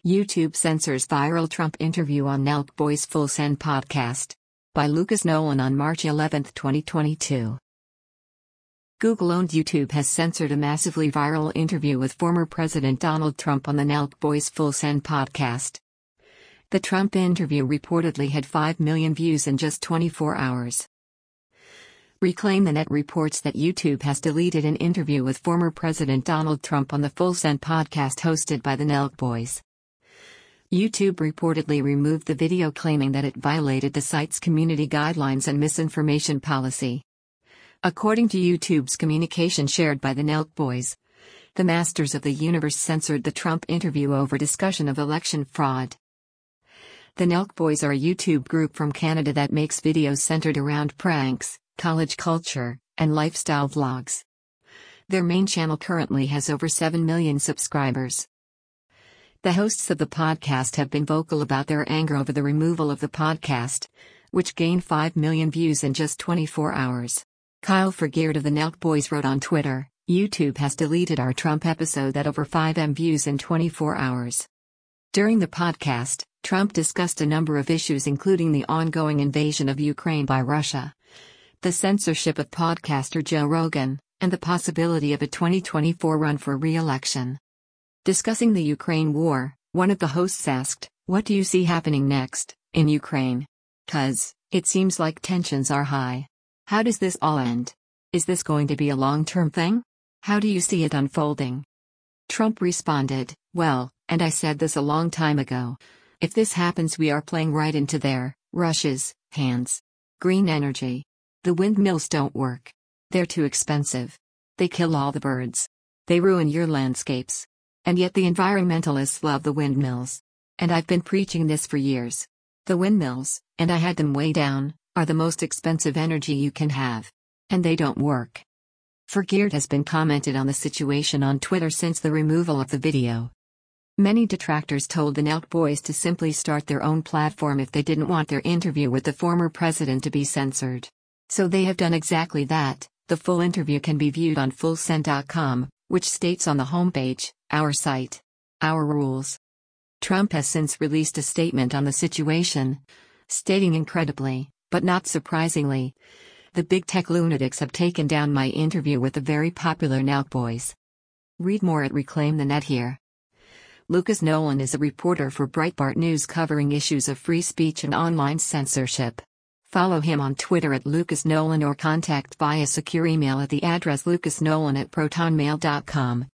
YouTube censors viral Trump interview on Nelk Boys Full Send podcast. By Lucas Nolan on March 11, 2022. Google-owned YouTube has censored a massively viral interview with former President Donald Trump on the Nelk Boys Full Send podcast. The Trump interview reportedly had 5 million views in just 24 hours. Reclaim the Net reports that YouTube has deleted an interview with former President Donald Trump on the Full Send podcast hosted by the Nelk Boys. YouTube reportedly removed the video, claiming that it violated the site's community guidelines and misinformation policy. According to YouTube's communication shared by the Nelk Boys, the Masters of the Universe censored the Trump interview over discussion of election fraud. The Nelk Boys are a YouTube group from Canada that makes videos centered around pranks, college culture, and lifestyle vlogs. Their main channel currently has over 7 million subscribers. The hosts of the podcast have been vocal about their anger over the removal of the podcast, which gained 5 million views in just 24 hours. Kyle Fergeard of the Nelk Boys wrote on Twitter, "YouTube has deleted our Trump episode that over 5 million views in 24 hours. During the podcast, Trump discussed a number of issues including the ongoing invasion of Ukraine by Russia, the censorship of podcaster Joe Rogan, and the possibility of a 2024 run for re-election." Discussing the Ukraine war, one of the hosts asked, "What do you see happening next, in Ukraine? 'Cause it seems like tensions are high. How does this all end? Is this going to be a long-term thing? How do you see it unfolding?" Trump responded, "Well, and I said this a long time ago. If this happens, we are playing right into Russia's hands. Green energy. The windmills don't work. They're too expensive. They kill all the birds. They ruin your landscapes. And yet the environmentalists love the windmills. And I've been preaching this for years. The windmills, and I had them way down, are the most expensive energy you can have. And they don't work." Fergeard has been commented on the situation on Twitter since the removal of the video. Many detractors told the Nelk Boys to simply start their own platform if they didn't want their interview with the former president to be censored. So they have done exactly that. The full interview can be viewed on fullsend.com, which states on the homepage, "Our site. Our rules." Trump has since released a statement on the situation, stating, "Incredibly, but not surprisingly, the big tech lunatics have taken down my interview with the very popular Nelk Boys." Read more at Reclaim the Net here. Lucas Nolan is a reporter for Breitbart News covering issues of free speech and online censorship. Follow him on Twitter at Lucas Nolan or contact via secure email at the address lucasnolan@protonmail.com.